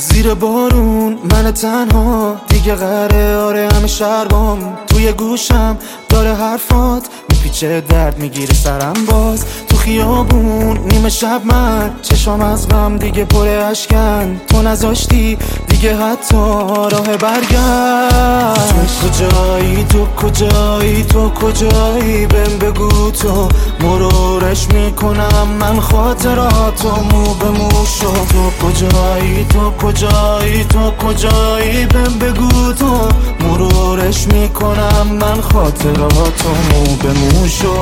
زیر بارون من تنها دیگه قره، آره همه شربام توی گوشم داره حرفات میپیچه، درد میگیره سرم باز تو خیابون نیمه شب من چشام از غم دیگه پر اشکن، تو نذاشتی دیگه حتی راه برگشت. تو کجایی، تو کجایی، تو کجایی، بهم بگو تو مرورش میکنم من خاطراتو مو به مو شو. تو کجایی، تو کجایی، تو کجایی، بهم بگو تو مرورش میکنم من خاطراتو مو به مو شو.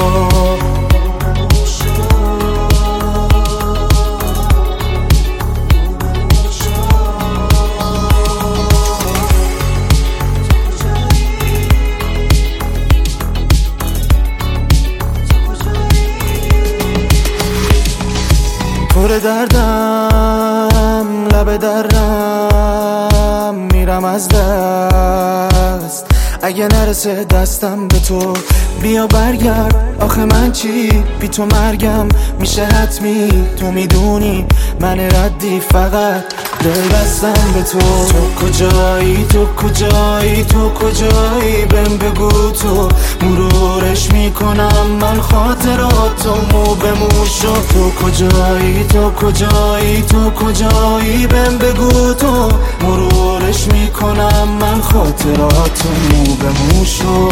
پر دردم لب درم میرم از دست، اگه نرسه دستم به تو بیا برگرد. آخه من چی بی تو مرگم میشه حتمی، تو میدونی من ردی فقط دل بستم به تو. تو کجایی، تو کجایی، تو کجایی، بهم بگو تو مرورش میکنم من خاطراتو مو به مو شو. تو کجایی، تو کجایی، تو کجایی، بهم بگو تو مرورش میکنم من خاطراتو مو به مو شو.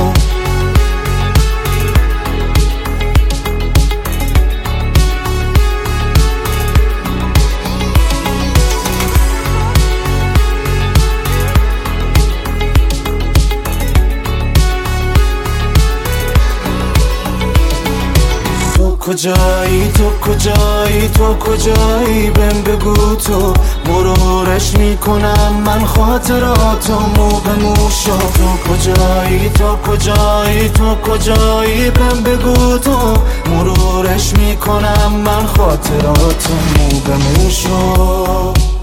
کجایی، تو کجایی، تو کجایی، بهم بگو تو مرورش میکنم من خاطراتو مو به مو شو. تو کجایی، تو کجایی، تو کجایی، بهم بگو تو مرورش میکنم من خاطراتو مو به مو شو.